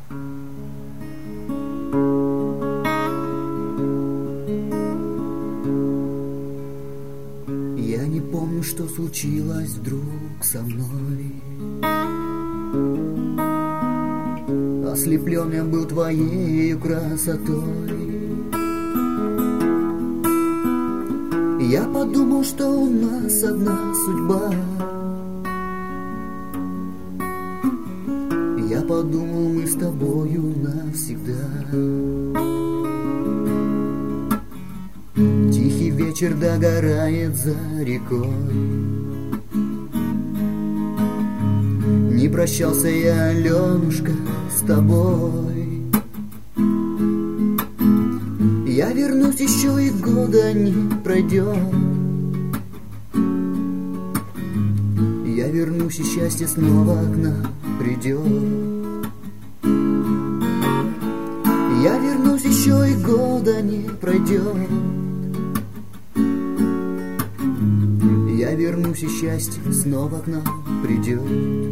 Я не помню, что случилось вдруг со мной. Ослеплен я был твоей красотой. Я подумал, что у нас одна судьба. Я подумал, мы с тобою навсегда. Тихий вечер догорает за рекой. Не прощался я, Аленушка, с тобой. Я вернусь еще и года не пройдет. Я вернусь и счастье снова к нам придет. Я вернусь еще и года не пройдет. Я вернусь и счастье снова к нам придет.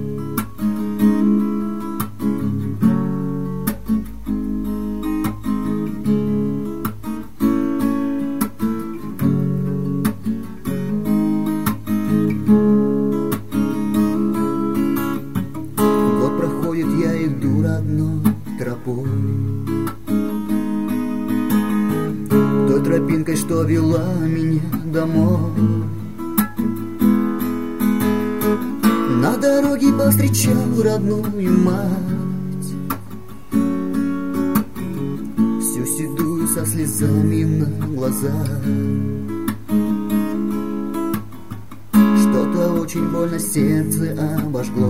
Год проходит, я иду родной тропой, той тропинкой, что вела меня домой. На дороге повстречал родную мать, всю седую со слезами на глазах. Что-то очень больно сердце обожгло.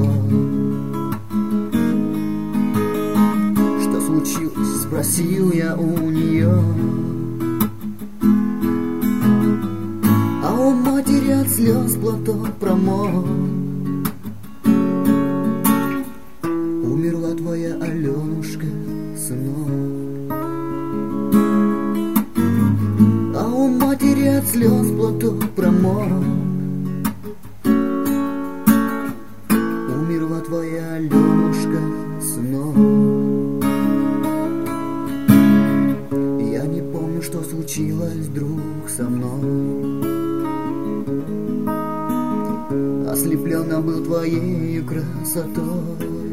Что случилось, спросил я у нее. А у матери от слез платок промок. Умерла твоя Аленушка, сынок. А у матери от слез платок промок. Умерла твоя Аленушка, сынок. Я не помню, что случилось вдруг со мной. Ослепленно был твоей красотой.